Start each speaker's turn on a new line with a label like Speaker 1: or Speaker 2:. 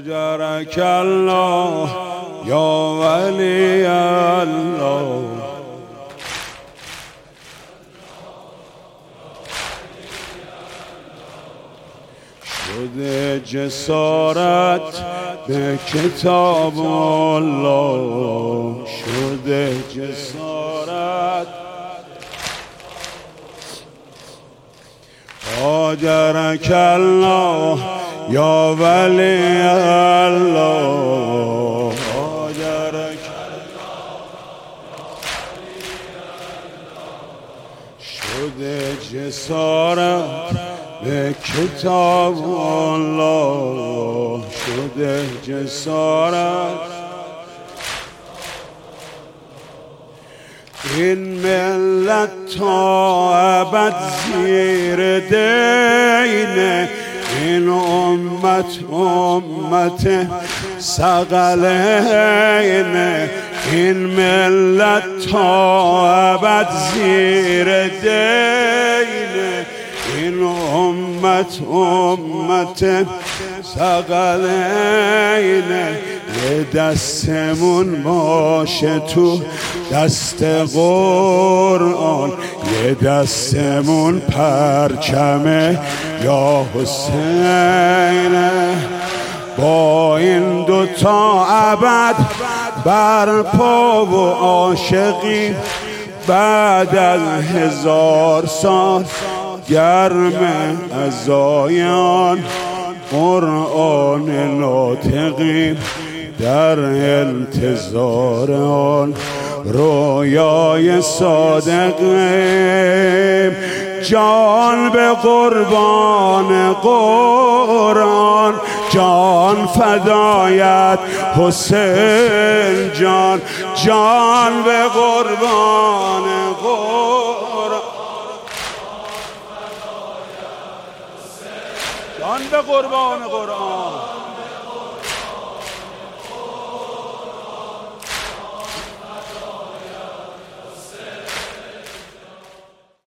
Speaker 1: هاجرك الله یا ولی الله، شده جسارت به کتاب الله، شده جسارت. هاجرك الله یا ولی الله، هاجرك شده جسارت به کتاب الله، شده جسارت. این ملت تا ابد زیر دینه، این امت ثقلینه، این ملت تا ابد زیر دینه، این امت ثقلینه. یه دستمون باشه تو دست قرآن، یه دستمون پرچمه یا حسینه. با این دوتا ابد برپا و عاشقی، بعد از 1000 سال گرم از آیان قرآن ناطقی، در انتظار آن رویای صادقیم. جان به قربان قرآن، جان فدایت حسین جان، جان به قربان قرآن، جان به قربان قرآن.